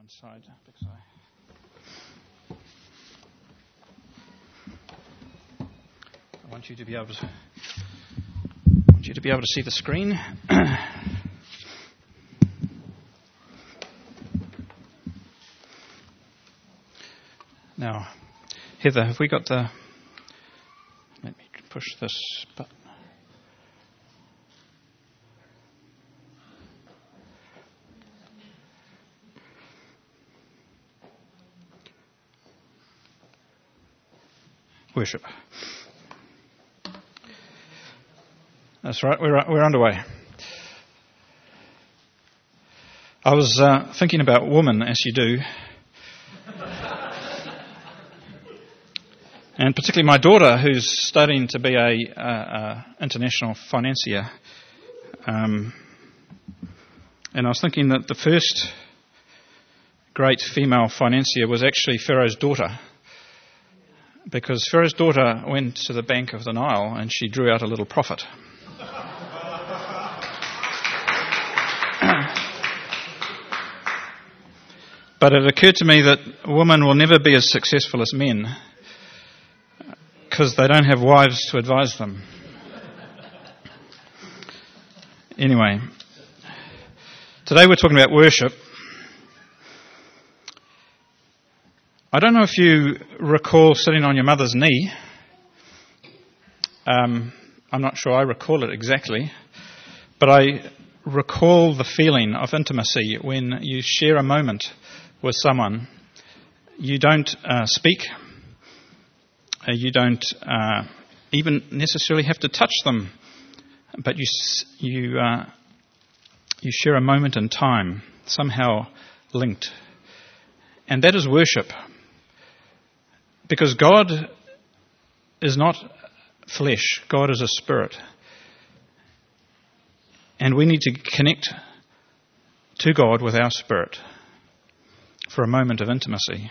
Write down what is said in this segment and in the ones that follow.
one side because I want you to be able to see the screen. Now, Heather, have we got the? Let me push this button. Worship. That's right, we're underway. I was thinking about women, as you do, and particularly my daughter, who's studying to be a international financier. And I was thinking that the first great female financier was actually Pharaoh's daughter, because Pharaoh's daughter went to the bank of the Nile and she drew out a little profit. But it occurred to me that women will never be as successful as men because they don't have wives to advise them. Anyway, today we're talking about worship. I don't know if you recall sitting on your mother's knee. I'm not sure I recall it exactly, but I recall the feeling of intimacy when you share a moment with someone. You don't speak. You don't even necessarily have to touch them, but you share a moment in time, somehow linked, and that is worship. Because God is not flesh, God is a spirit. And we need to connect to God with our spirit for a moment of intimacy.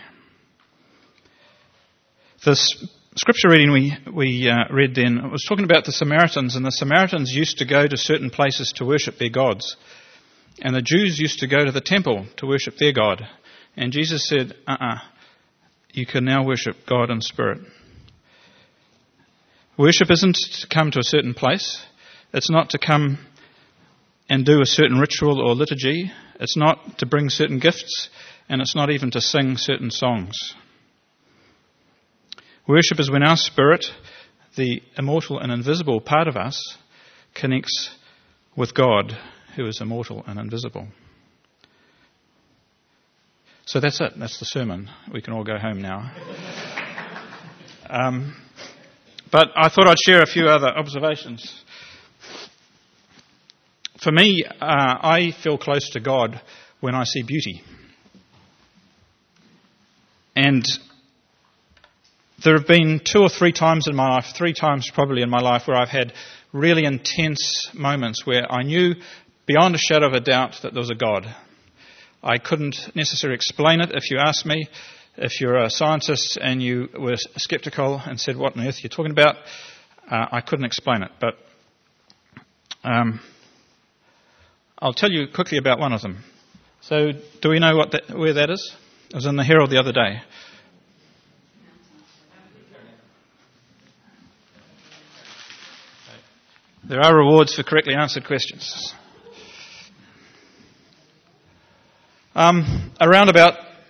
The scripture reading we read then was talking about the Samaritans, and the Samaritans used to go to certain places to worship their gods. And the Jews used to go to the temple to worship their God. And Jesus said, you can now worship God in spirit. Worship isn't to come to a certain place. It's not to come and do a certain ritual or liturgy. It's not to bring certain gifts, and it's not even to sing certain songs. Worship is when our spirit, the immortal and invisible part of us, connects with God, who is immortal and invisible. So that's it. That's the sermon. We can all go home now. But I thought I'd share a few other observations. For me, I feel close to God when I see beauty. And there have been 2 or 3 times in my life, 3 times probably in my life, where I've had really intense moments where I knew beyond a shadow of a doubt that there was a God. I couldn't necessarily explain it if you asked me. If you're a scientist and you were skeptical and said, what on earth are you talking about? I couldn't explain it. But I'll tell you quickly about one of them. So do we know where that is? It was in the Herald the other day. There are rewards for correctly answered questions. Around about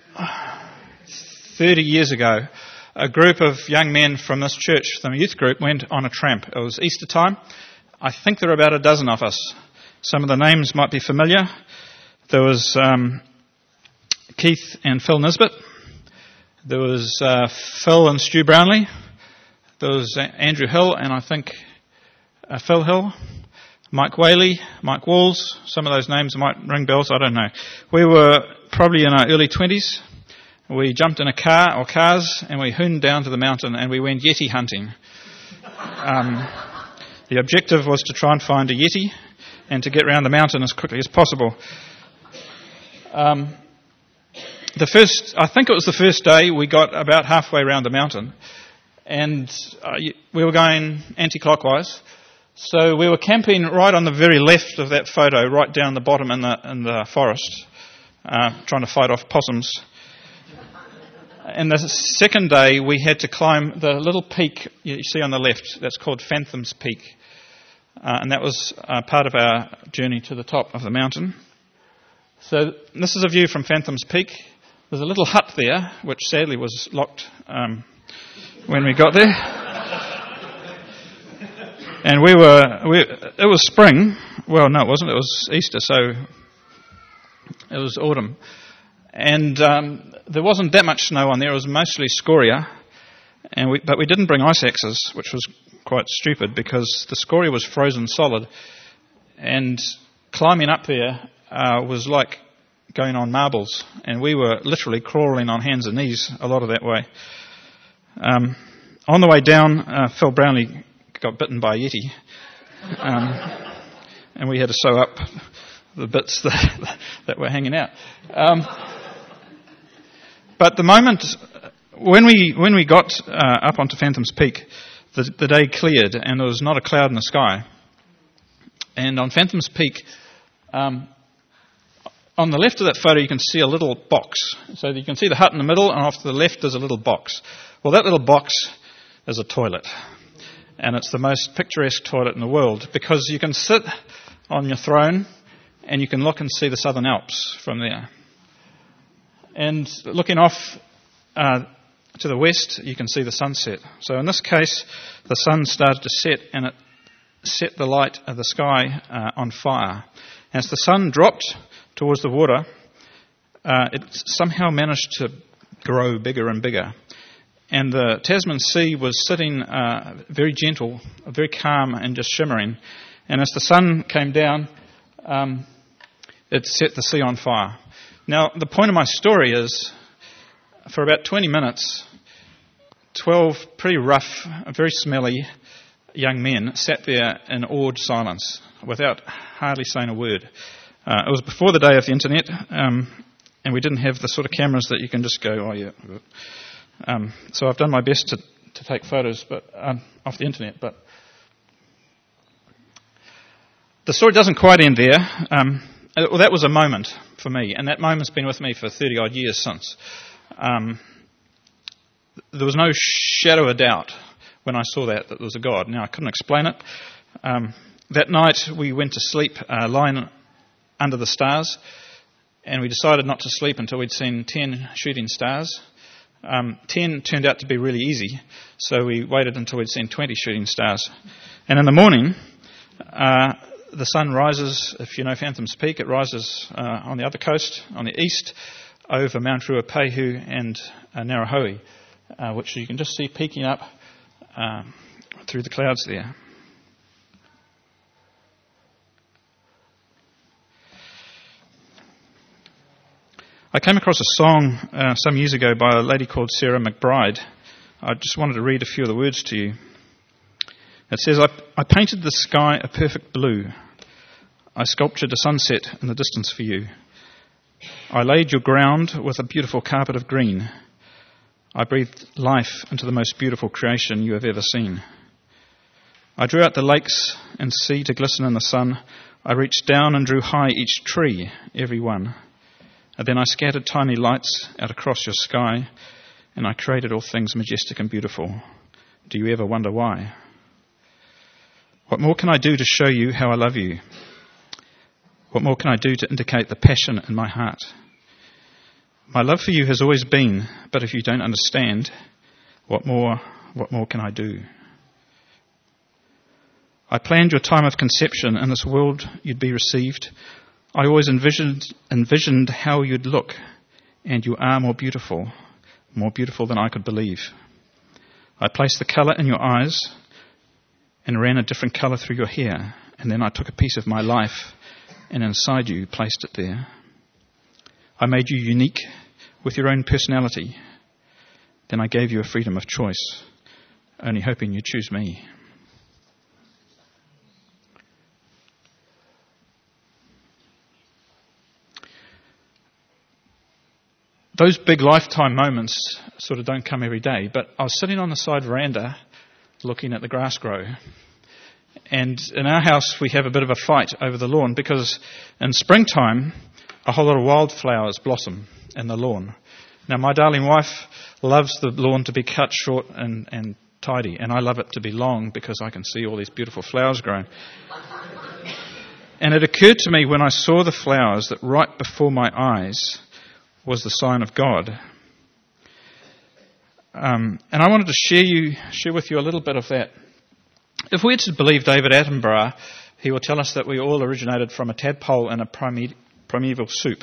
30 years ago, a group of young men from this church, the youth group, went on a tramp. It was Easter time. I think there were about a dozen of us. Some of the names might be familiar. There was Keith and Phil Nisbet. There was Phil and Stu Brownlee. There was Andrew Hill and I think Phil Hill. Mike Whaley, Mike Walls, some of those names might ring bells, I don't know. We were probably in our early 20s. We jumped in a car or cars and we hooned down to the mountain and we went yeti hunting. The objective was to try and find a yeti and to get around the mountain as quickly as possible. I think it was the first day we got about halfway around the mountain and we were going anti-clockwise. So we were camping right on the very left of that photo, right down the bottom in the forest. trying to fight off possums. And the second day, we had to climb the little peak you see on the left. That's called Fantham's Peak. And that was part of our journey to the top of the mountain. So this is a view from Fantham's Peak. There's a little hut there, which sadly was locked when we got there. And it was spring. Well, no, it wasn't. It was Easter, so it was autumn. And there wasn't that much snow on there. It was mostly scoria. But we didn't bring ice axes, which was quite stupid because the scoria was frozen solid. And climbing up there was like going on marbles. And we were literally crawling on hands and knees a lot of that way. On the way down, Phil Brownlee got bitten by a yeti. And we had to sew up the bits that were hanging out. But the moment when we got up onto Fantham's Peak, the day cleared and there was not a cloud in the sky. And on Fantham's Peak, on the left of that photo, you can see a little box. So you can see the hut in the middle, and off to the left there's a little box. Well, that little box is a toilet, and it's the most picturesque toilet in the world because you can sit on your throne and you can look and see the Southern Alps from there. And looking off to the west, you can see the sunset. So in this case, the sun started to set, and it set the light of the sky on fire. As the sun dropped towards the water, it somehow managed to grow bigger and bigger. And the Tasman Sea was sitting very gentle, very calm and just shimmering. And as the sun came down, it set the sea on fire. Now, the point of my story is, for about 20 minutes, 12 pretty rough, very smelly young men sat there in awed silence without hardly saying a word. It was before the day of the internet, and we didn't have the sort of cameras that you can just go, oh yeah. So I've done my best to take photos off the internet, but the story doesn't quite end there. Well, that was a moment for me, and that moment's been with me for 30-odd years since. There was no shadow of doubt when I saw that there was a God. Now, I couldn't explain it. That night, we went to sleep lying under the stars, and we decided not to sleep until we'd seen 10 shooting stars. 10 turned out to be really easy, so we waited until we'd seen 20 shooting stars. And in the morning, the sun rises, if you know Fantham's Peak, it rises on the other coast, on the east, over Mount Ruapehu and Narahoe, which you can just see peeking up through the clouds there. I came across a song some years ago by a lady called Sarah McBride. I just wanted to read a few of the words to you. It says, I painted the sky a perfect blue. I sculptured a sunset in the distance for you. I laid your ground with a beautiful carpet of green. I breathed life into the most beautiful creation you have ever seen. I drew out the lakes and sea to glisten in the sun. I reached down and drew high each tree, every one. And then I scattered tiny lights out across your sky, and I created all things majestic and beautiful. Do you ever wonder why? What more can I do to show you how I love you? What more can I do to indicate the passion in my heart? My love for you has always been, but if you don't understand, what more can I do? I planned your time of conception. In this world you'd be received. I always envisioned how you'd look, and you are more beautiful than I could believe. I placed the colour in your eyes and ran a different colour through your hair, and then I took a piece of my life and inside you placed it there. I made you unique with your own personality. Then I gave you a freedom of choice, only hoping you'd choose me. Those big lifetime moments sort of don't come every day, but I was sitting on the side veranda looking at the grass grow. And in our house we have a bit of a fight over the lawn because in springtime a whole lot of wildflowers blossom in the lawn. Now, my darling wife loves the lawn to be cut short and tidy, and I love it to be long because I can see all these beautiful flowers growing. And it occurred to me when I saw the flowers that right before my eyes was the sign of God. And I wanted to share with you a little bit of that. If we're to believe David Attenborough, he will tell us that we all originated from a tadpole in a primeval soup.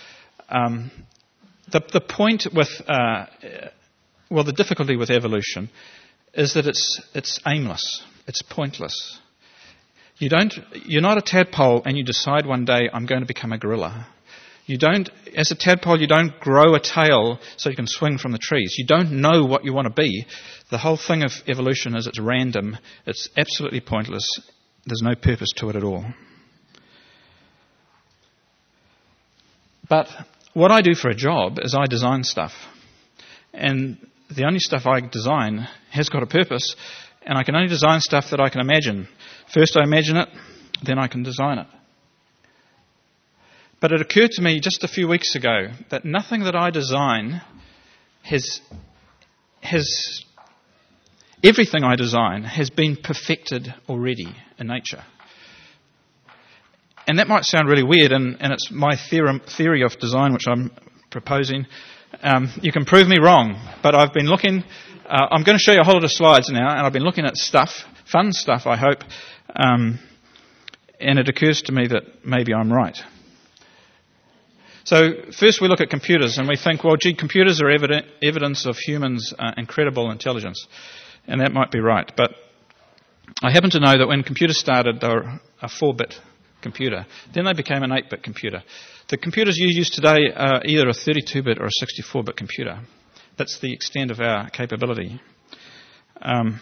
The point with, the difficulty with evolution is that it's aimless, it's pointless. You're not a tadpole and you decide one day, I'm going to become a gorilla. As a tadpole, you don't grow a tail so you can swing from the trees. You don't know what you want to be. The whole thing of evolution is it's random. It's absolutely pointless. There's no purpose to it at all. But what I do for a job is I design stuff. And the only stuff I design has got a purpose, and I can only design stuff that I can imagine. First I imagine it, then I can design it. But it occurred to me just a few weeks ago that nothing that I design everything I design has been perfected already in nature. And that might sound really weird, and it's my theory of design which I'm proposing. You can prove me wrong, but I've been looking. I'm going to show you a whole lot of slides now, and I've been looking at stuff, fun stuff, I hope. And it occurs to me that maybe I'm right. So first we look at computers, and we think, well, gee, computers are evidence of humans' incredible intelligence, and that might be right. But I happen to know that when computers started, they were a 4-bit computer. Then they became an 8-bit computer. The computers you use today are either a 32-bit or a 64-bit computer. That's the extent of our capability. And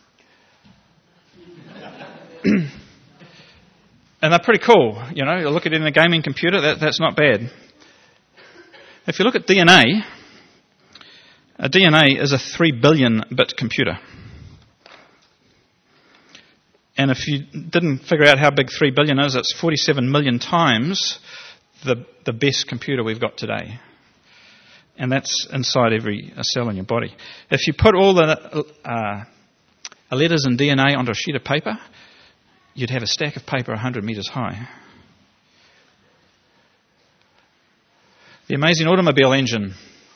they're pretty cool. You look at it in a gaming computer, that's not bad. If you look at DNA, a DNA is a 3 billion-bit computer. And if you didn't figure out how big 3 billion is, it's 47 million times the best computer we've got today. And that's inside every cell in your body. If you put all the letters in DNA onto a sheet of paper, you'd have a stack of paper 100 metres high. The amazing automobile engine.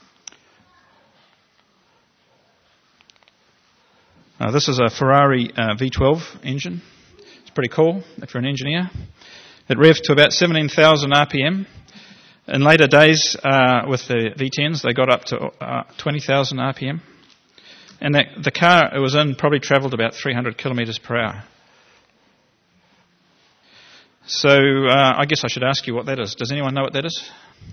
This is a Ferrari V12 engine. It's pretty cool if you're an engineer. It revved to about 17,000 RPM. In later days, with the V10s, they got up to 20,000 RPM. And the car it was in probably travelled about 300 kilometres per hour. So I guess I should ask you what that is. Does anyone know what that is?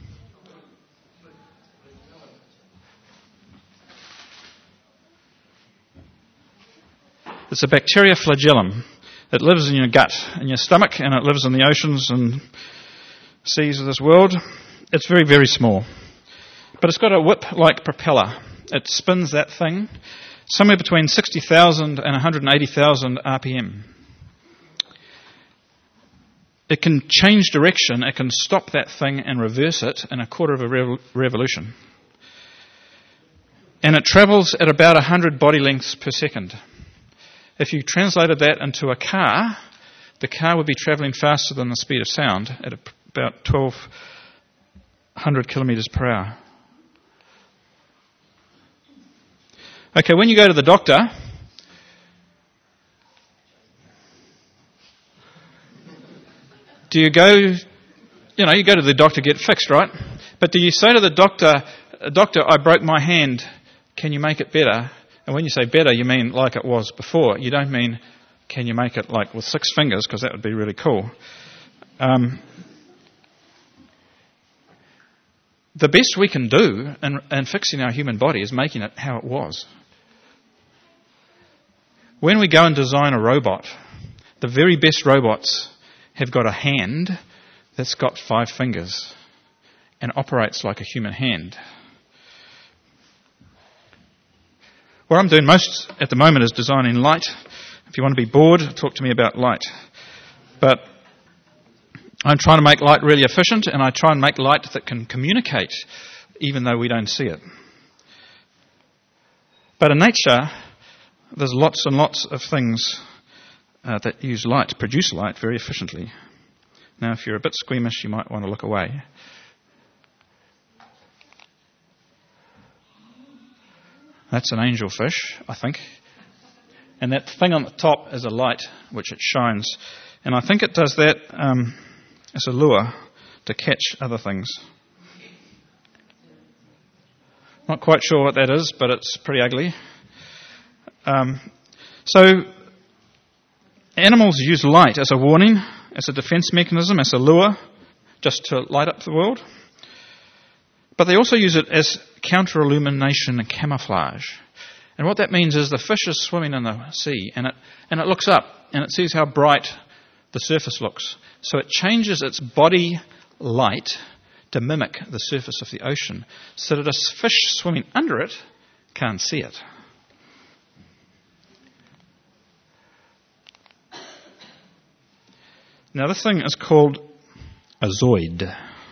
It's a bacteria flagellum. It lives in your gut, in your stomach, and it lives in the oceans and seas of this world. It's very, very small. But it's got a whip-like propeller. It spins that thing somewhere between 60,000 and 180,000 RPM. It can change direction. It can stop that thing and reverse it in a quarter of a revolution. And it travels at about 100 body lengths per second. If you translated that into a car, the car would be travelling faster than the speed of sound at about 1,200 kilometres per hour. Okay, when you go to the doctor, do you go, you go to the doctor to get fixed, right? But do you say to the doctor, I broke my hand, can you make it better? And when you say better, you mean like it was before. You don't mean, can you make it like with 6 fingers, because that would be really cool. The best we can do in fixing our human body is making it how it was. When we go and design a robot, the very best robots have got a hand that's got 5 fingers and operates like a human hand. What I'm doing most at the moment is designing light. If you want to be bored, talk to me about light. But I'm trying to make light really efficient, and I try and make light that can communicate, even though we don't see it. But in nature, there's lots and lots of things that use light, produce light very efficiently. Now, if you're a bit squeamish, you might want to look away. That's an angelfish, I think. And that thing on the top is a light which it shines. And I think it does that as a lure to catch other things. Not quite sure what that is, but it's pretty ugly. So animals use light as a warning, as a defense mechanism, as a lure, just to light up the world. But they also use it as counter-illumination and camouflage. And what that means is the fish is swimming in the sea, and it looks up, and it sees how bright the surface looks. So it changes its body light to mimic the surface of the ocean, so that a fish swimming under it can't see it. Now this thing is called a zoid.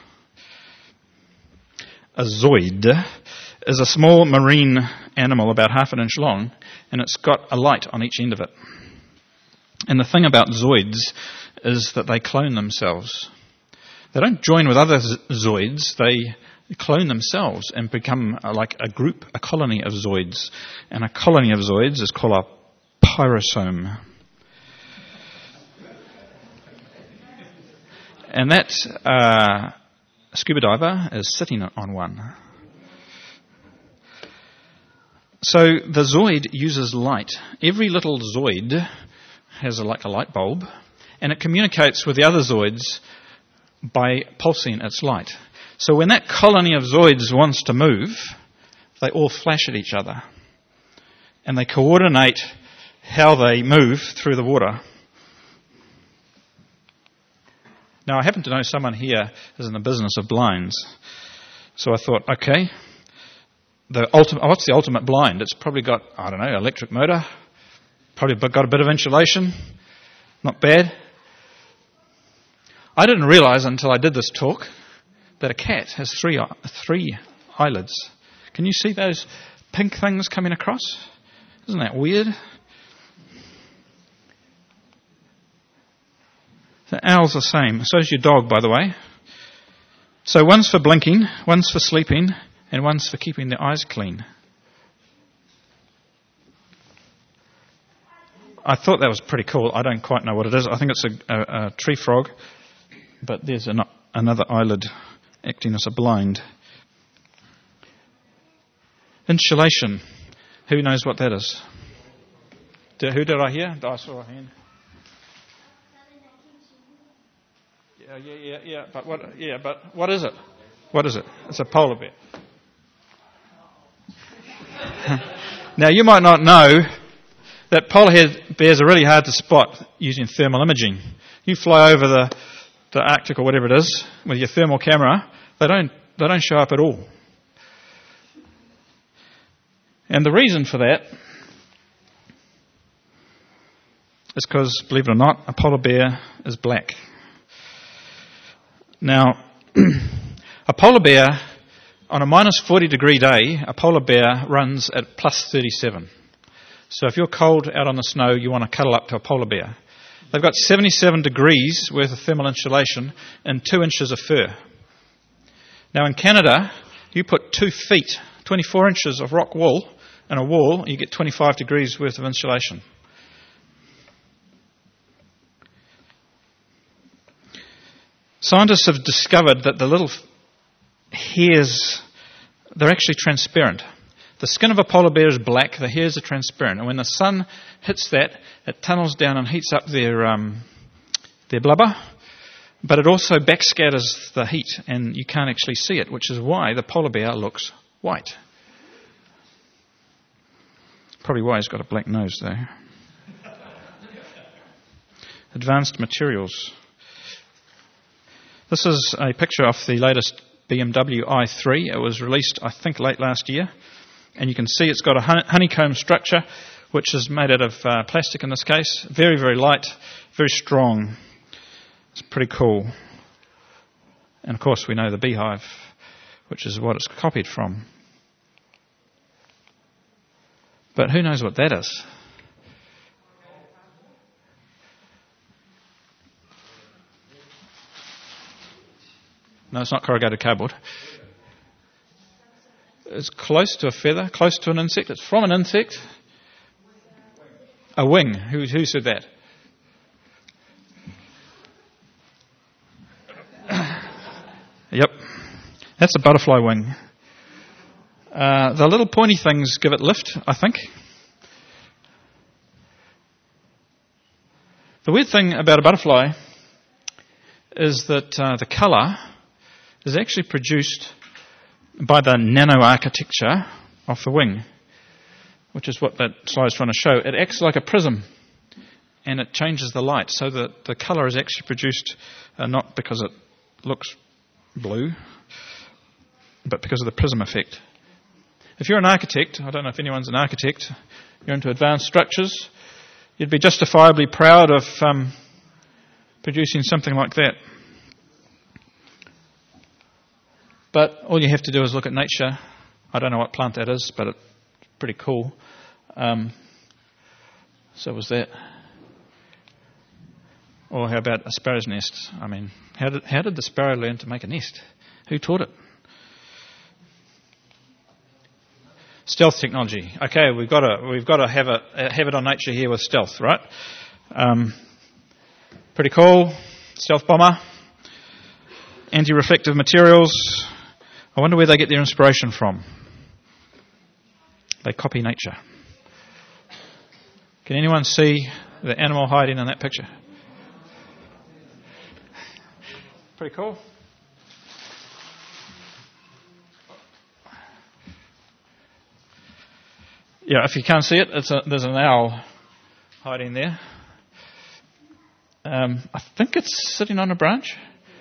A zoid is a small marine animal about half an inch long, and it's got a light on each end of it. And the thing about zoids is that they clone themselves. They don't join with other zoids, they clone themselves and become like a group, a colony of zoids. And a colony of zoids is called a pyrosome. And that scuba diver is sitting on one. So the zoid uses light. Every little zoid has like a light bulb, and it communicates with the other zoids by pulsing its light. So when that colony of zoids wants to move, they all flash at each other, and they coordinate how they move through the water. Now, I happen to know someone here is in the business of blinds. So I thought, okay, what's the ultimate blind? It's probably got, I don't know, electric motor, probably got a bit of insulation, not bad. I didn't realize until I did this talk that a cat has three eyelids. Can you see those pink things coming across? Isn't that weird? The owl's the same. So is your dog, by the way. So one's for blinking, one's for sleeping, and one's for keeping their eyes clean. I thought that was pretty cool. I don't quite know what it is. I think it's a tree frog, but there's another eyelid acting as a blind. Insulation. Who knows what that is? Who did I hear? I saw a hand. Yeah. But what is it? What is it? It's a polar bear. Now, you might not know that polar bears are really hard to spot using thermal imaging. You fly over the Arctic or whatever it is with your thermal camera, they don't show up at all. And the reason for that is because, believe it or not, a polar bear is black. Now, a polar bear, on a minus 40 degree day, a polar bear runs at plus 37. So if you're cold out on the snow, you want to cuddle up to a polar bear. They've got 77 degrees worth of thermal insulation and 2 inches of fur. Now in Canada, you put 2 feet, 24 inches of rock wool in a wall, you get 25 degrees worth of insulation. Scientists have discovered that the little hairs, they're actually transparent. The skin of a polar bear is black, the hairs are transparent, and when the sun hits that, it tunnels down and heats up their blubber, but it also backscatters the heat, and you can't actually see it, which is why the polar bear looks white. Probably why he's got a black nose, though. Advanced materials. This is a picture of the latest BMW i3. It was released, I think, late last year. And you can see it's got a honeycomb structure, which is made out of plastic in this case. Very, very light, very strong. It's pretty cool. And of course we know the beehive, which is what it's copied from. But who knows what that is? No, it's not corrugated cardboard. It's close to a feather, close to an insect. It's from an insect. A wing. Who said that? Yep. That's a butterfly wing. The little pointy things give it lift, I think. The weird thing about a butterfly is that the colour is actually produced by the nanoarchitecture of the wing, which is what that slide is trying to show. It acts like a prism, and it changes the light, so that the colour is actually produced not because it looks blue, but because of the prism effect. If you're an architect, I don't know if anyone's an architect, you're into advanced structures, you'd be justifiably proud of producing something like that. But all you have to do is look at nature. I don't know what plant that is, but it's pretty cool. So was that. Or how about a sparrow's nest? I mean, how did the sparrow learn to make a nest? Who taught it? Stealth technology. Okay, we've got to have it on nature here with stealth, right? Pretty cool. Stealth bomber. Anti-reflective materials. I wonder where they get their inspiration from. They copy nature. Can anyone see the animal hiding in that picture? Pretty cool. Yeah, if you can't see it, there's an owl hiding there. I think it's sitting on a branch.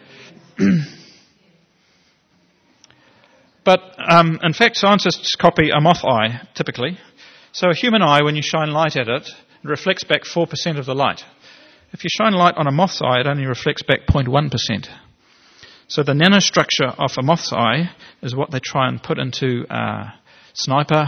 But in fact, scientists copy a moth eye, typically. So a human eye, when you shine light at it, it reflects back 4% of the light. If you shine light on a moth's eye, it only reflects back 0.1%. So the nanostructure of a moth's eye is what they try and put into sniper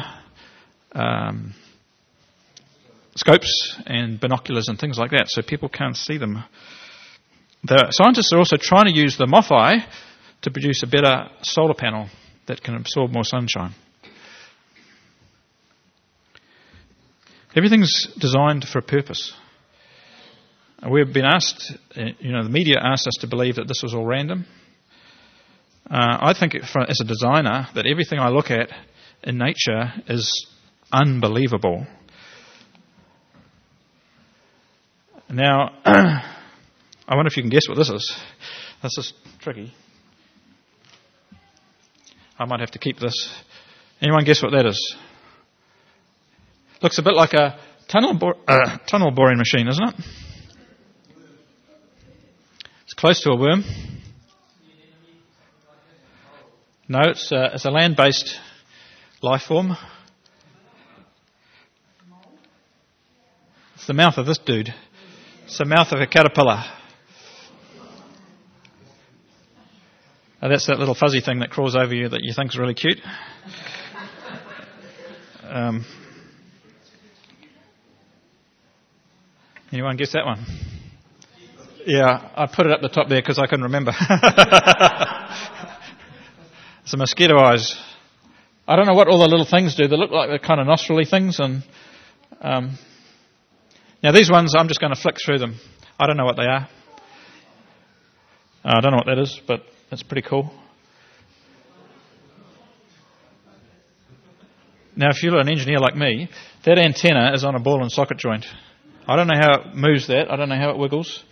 scopes and binoculars and things like that, so people can't see them. The scientists are also trying to use the moth eye to produce a better solar panel that can absorb more sunshine. Everything's designed for a purpose. We've been asked, the media asked us to believe that this was all random. I think as a designer that everything I look at in nature is unbelievable. Now, I wonder if you can guess what this is. This is tricky. I might have to keep this. Anyone guess what that is? Looks a bit like a tunnel boring machine, isn't it? It's close to a worm. No, it's a land-based life form. It's the mouth of this dude. It's the mouth of a caterpillar. That's that little fuzzy thing that crawls over you that you think is really cute. Anyone guess that one? Yeah, I put it up the top there because I couldn't remember. It's the mosquito eyes. I don't know what all the little things do. They look like they're kind of nostril-y things. And now these ones, I'm just going to flick through them. I don't know what they are. I don't know what that is, but it's pretty cool. Now, if you're an engineer like me, that antenna is on a ball and socket joint. I don't know how it moves that. I don't know how it wiggles.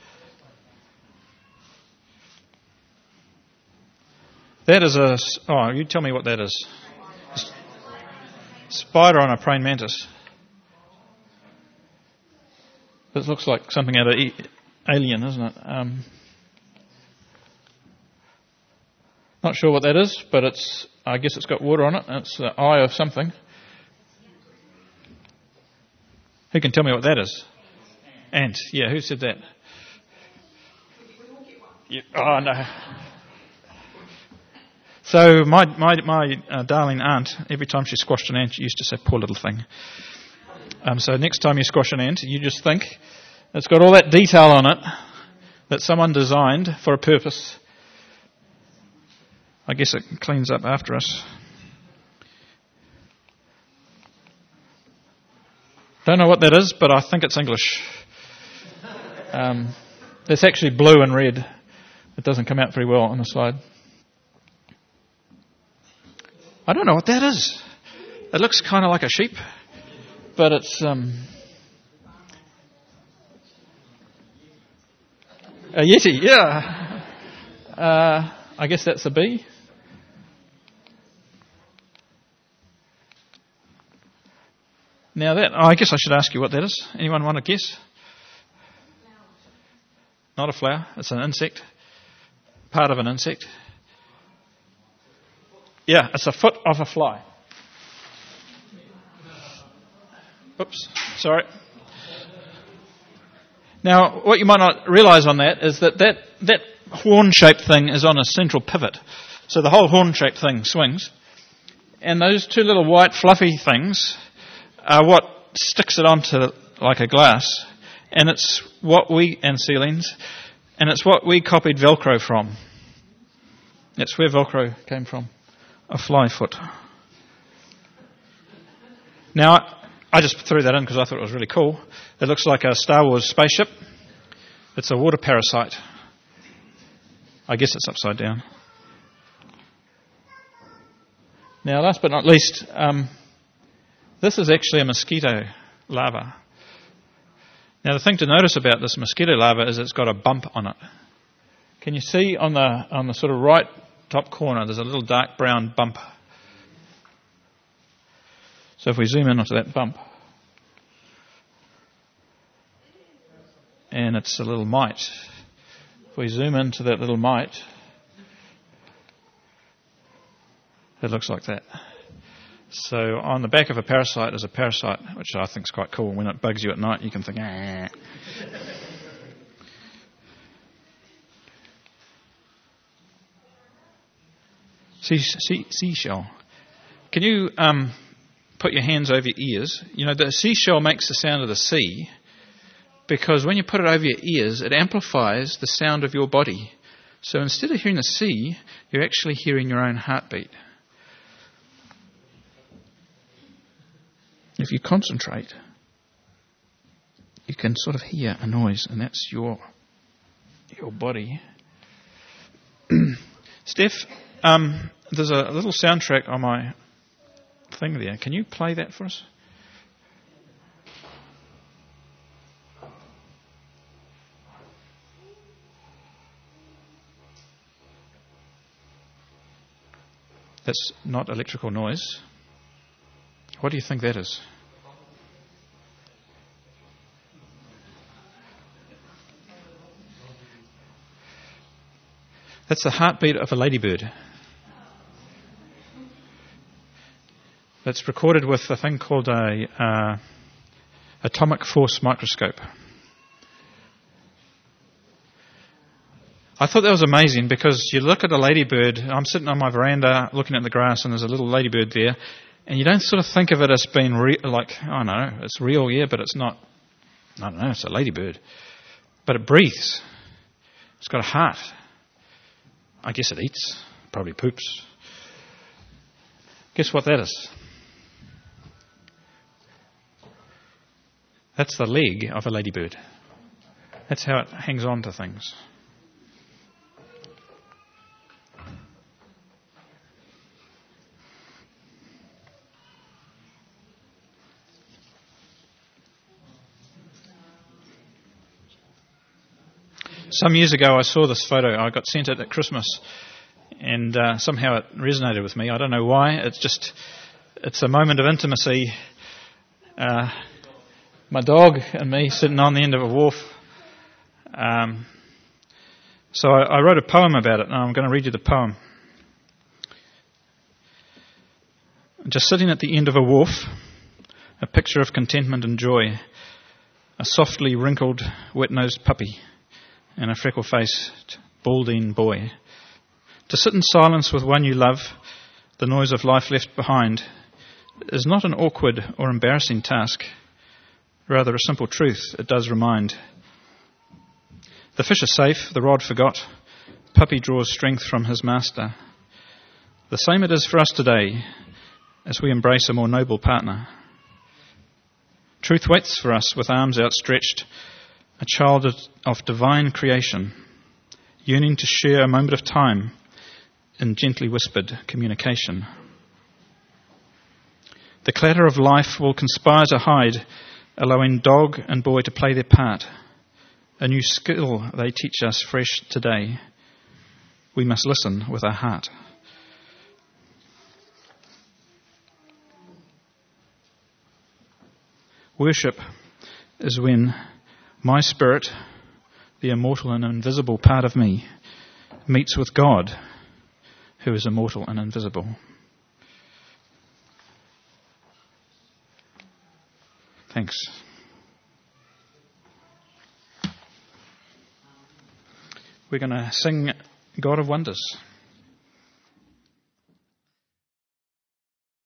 That is you tell me what that is. Spider on a praying mantis. It looks like something out of Alien, isn't it? Not sure what that is, but I guess it's got water on it, and it's the eye of something. Who can tell me what that is? Ant. Yeah, who said that? Yeah. Oh, no. So my darling aunt, every time she squashed an ant, she used to say, "Poor little thing." So next time you squash an ant, you just think it's got all that detail on it that someone designed for a purpose. I guess it cleans up after us. Don't know what that is, but I think it's English. It's actually blue and red. It doesn't come out very well on the slide. I don't know what that is. It looks kind of like a sheep, but it's a yeti. Yeah. I guess that's a bee. Now I guess I should ask you what that is. Anyone want to guess? Not a flower. It's an insect. Part of an insect. Yeah, it's a foot of a fly. Oops, sorry. Now, what you might not realise on that is that horn-shaped thing is on a central pivot. So the whole horn-shaped thing swings. And those two little white fluffy things are what sticks it onto like a glass, and it's what Ceilings, and it's what we copied Velcro from. That's where Velcro came from, a fly foot. Now, I just threw that in because I thought it was really cool. It looks like a Star Wars spaceship. It's a water parasite. I guess it's upside down. Now, last but not least, this is actually a mosquito larva. Now, the thing to notice about this mosquito larva is it's got a bump on it. Can you see on the sort of right top corner, there's a little dark brown bump. So if we zoom in onto that bump, and it's a little mite. If we zoom into that little mite, it looks like that. So on the back of a parasite is a parasite, which I think is quite cool. When it bugs you at night, you can think, ah. Seashell. Can you put your hands over your ears? You know, the seashell makes the sound of the sea because when you put it over your ears, it amplifies the sound of your body. So instead of hearing the sea, you're actually hearing your own heartbeat. If you concentrate, you can sort of hear a noise, and that's your body. Steph, there's a little soundtrack on my thing there. Can you play that for us? That's not electrical noise. What do you think that is? That's the heartbeat of a ladybird. That's recorded with a thing called a atomic force microscope. I thought that was amazing because you look at a ladybird. I'm sitting on my veranda looking at the grass, and there's a little ladybird there. And you don't sort of think of it as being it's real, yeah, but it's not. I don't know, it's a ladybird. But it breathes. It's got a heart. I guess it eats, probably poops. Guess what that is? That's the leg of a ladybird. That's how it hangs on to things. Some years ago I saw this photo. I got sent it at Christmas, and somehow it resonated with me. I don't know why. It's a moment of intimacy. My dog and me sitting on the end of a wharf. So I wrote a poem about it, and I'm going to read you the poem. Just sitting at the end of a wharf, a picture of contentment and joy, a softly wrinkled, wet-nosed puppy, and a freckle-faced, balding boy. To sit in silence with one you love, the noise of life left behind, is not an awkward or embarrassing task. Rather a simple truth it does remind. The fish is safe, the rod forgot, puppy draws strength from his master. The same it is for us today as we embrace a more noble partner. Truth waits for us with arms outstretched, a child of divine creation, yearning to share a moment of time in gently whispered communication. The clatter of life will conspire to hide, allowing dog and boy to play their part. A new skill they teach us fresh today. We must listen with our heart. Worship is when my spirit, the immortal and invisible part of me, meets with God, who is immortal and invisible. Thanks. We're going to sing God of Wonders.